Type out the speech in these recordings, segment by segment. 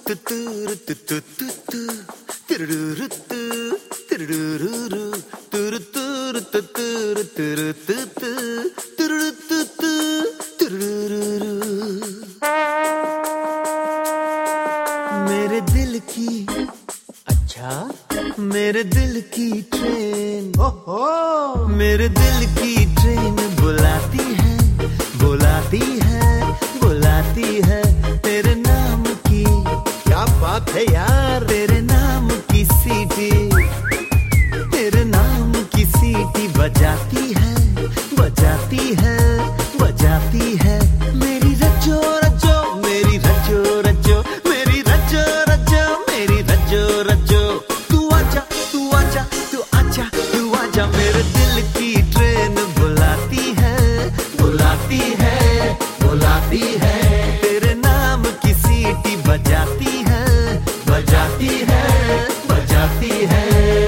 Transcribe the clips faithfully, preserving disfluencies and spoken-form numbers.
मेरे दिल की अच्छा मेरे दिल की ट्रेन ओहो मेरे दिल की ट्रेन बुलाती है बुलाती है बुलाती है तेरे नाम की। क्या बात है यार, तेरे नाम की सीटी तेरे नाम की सीटी बजाती है बजाती है बजाती है मेरी रजो रजो मेरी रजो रजो मेरी रजो रजो मेरी रजो रजो तू आजा तू आजा तू आजा तू आजा मेरे दिल की ट्रेन बुलाती है बुलाती है बुलाती है तेरे नाम की सीटी बजाती है बजाती है बजाती है।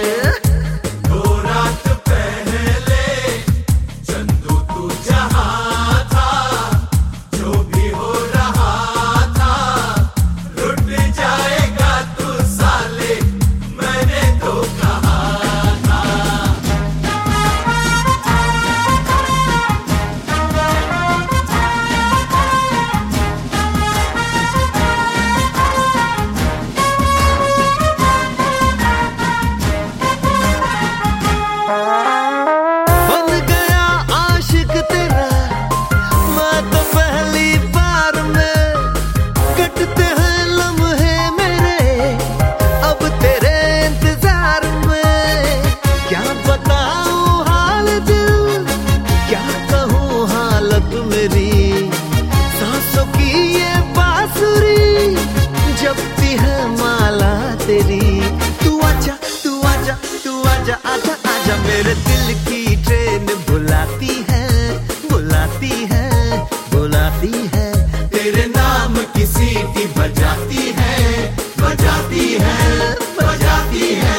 सांसों की ये बांसुरी जपती है माला तेरी तू आजा तू आजा तू आजा आजा आजा मेरे दिल की ट्रेन बुलाती है बुलाती है बुलाती है तेरे नाम की सीटी बजाती है बजाती है बजाती है।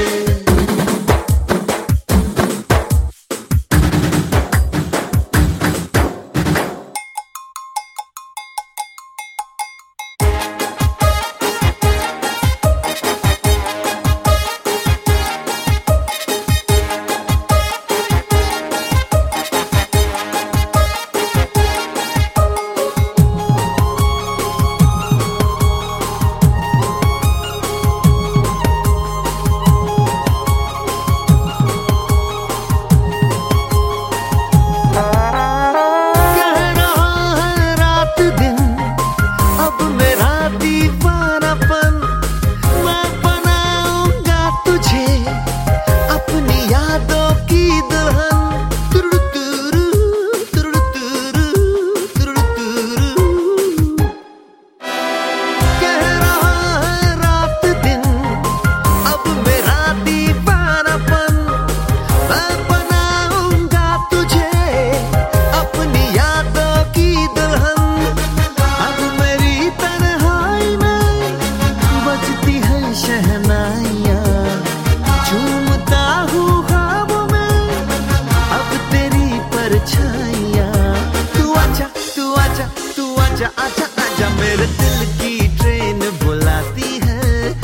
आजा आजा आजा मेरे दिल की ट्रेन बुलाती है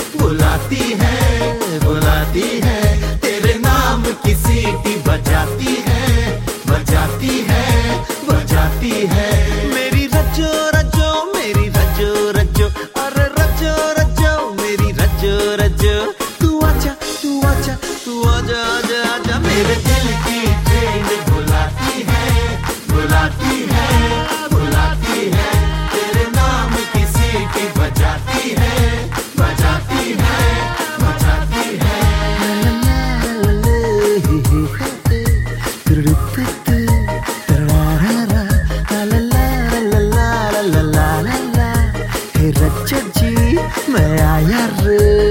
बुलाती है बुलाती है तेरे नाम की सीटी बजाती है बजाती है बजाती है मेरी रजो रजो मेरी रजो रजो अरे रजो रजो मेरी रजो रजो तू आजा तू आजा तू आजा आजा आजा मेरे दिल की ट्रेन बुलाती है बुलाती है बुलाती है तेरे नाम की सीटी बजाती है बजाती है बजाती है। हे रज्जो जी मैं आया रे।